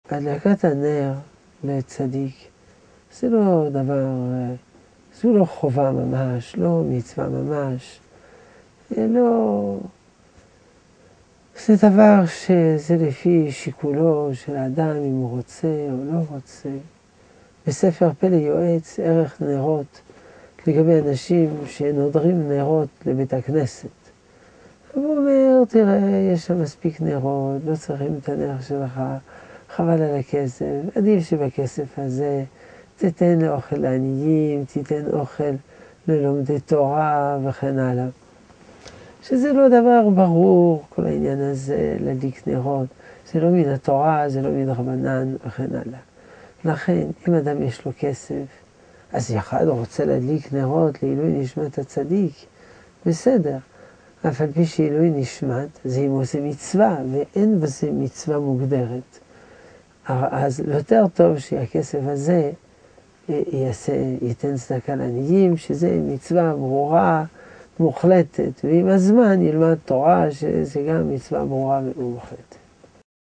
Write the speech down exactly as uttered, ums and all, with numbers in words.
הדלקת הנר לצדיק זה לא דבר, זו לא חובה ממש, לא מצווה ממש, לא... זה דבר שזה לפי שיקולו של האדם, אם הוא רוצה או לא רוצה. בספר פלא יועץ, ערך נרות, לגבי אנשים שנודרים נרות לבית הכנסת. הוא אומר, תראה, יש שם מספיק נרות, לא צריכים את הנר שלך, חבל על הכסף, עדיף שבכסף הזה תיתן לאוכל לעניים, תיתן אוכל ללומדי תורה וכן הלאה. שזה לא דבר ברור, כל העניין הזה, להדליק נרות, זה לא מן התורה, זה לא מן רבנן וכן הלאה. לכן, אם אדם יש לו כסף, אז אחד רוצה להדליק נרות לעילוי נשמת הצדיק, בסדר. אף על פי שעילוי נשמת, זה אם הוא עושה מצווה, ואין בזה מצווה מוגדרת. אז יותר טוב שהכסף הזה יעשה, ייתן צדקה לעניים, שזה מצווה ברורה, מוחלטת, ועם הזמן ילמד תורה, שזה גם מצווה ברורה ומוחלטת.